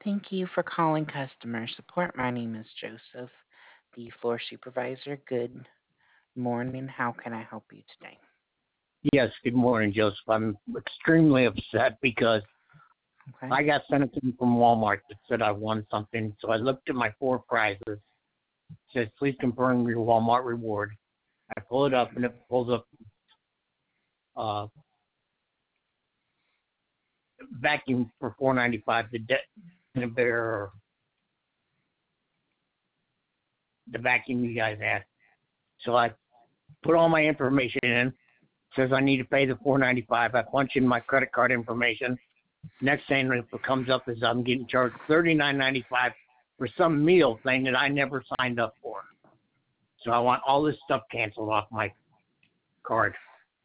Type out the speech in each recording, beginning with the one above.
Thank you for calling customer support. My name is Joseph, the floor supervisor. Good morning. How can I help you today? Yes, good morning, Joseph. I'm extremely upset because Okay. I got something from Walmart that said I won something. So I looked at my four prizes. It says, please confirm your Walmart reward. I pull it up and it pulls up uh, vacuum for $4.95, the bear, the vacuum you guys had. So I put all my information in. It says I need to pay the $4.95. I punch in my credit card information. Next thing that comes up is I'm getting charged $39.95 for some meal thing that I never signed up for. So I want all this stuff canceled off my card.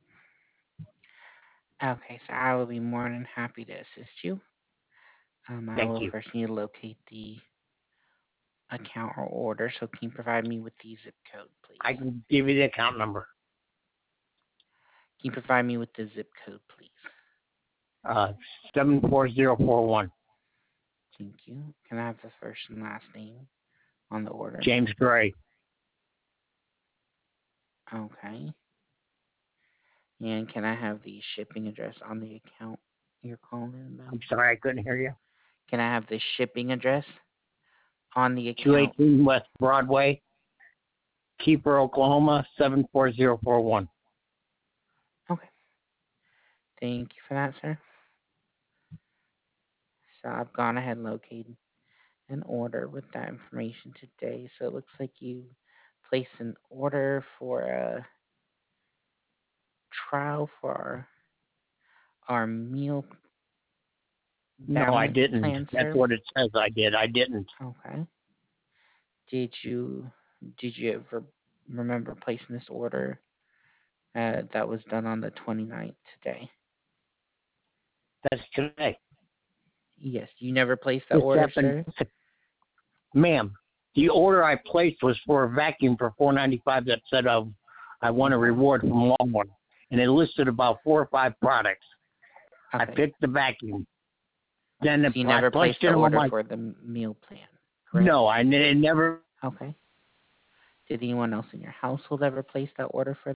Okay, so I will be more than happy to assist you. I Thank will you. first need to locate the account or order. So can you provide me with the zip code, please? I can give you the account number. Can you provide me with the zip code, please? 74041. Thank you. Can I have the first and last name on the order? James Gray. Okay. And can I have the shipping address on the account you're calling about? I'm sorry I couldn't hear you. Can I have the shipping address on the account? 218 West Broadway, Keeper, Oklahoma 74041. Okay. Thank you for that, sir. So I've gone ahead and located an order with that information today. So it looks like you placed an order for a trial for our meal No, I balance didn't. plan, That's sir. what it says I did. I didn't. Okay. Did you ever remember placing this order that was done on the 29th today? That's today. Yes. You never placed that This order, happened, sir? ma'am. The order I placed was for a vacuum for $4.95 that said I won a reward from Walmart, and it listed about 4 or 5 products. Okay. I picked the vacuum. Okay. Then So you I never placed punched the in all order my. for the meal plan, correct? No, I never. Okay. Did anyone else in your household ever place that order for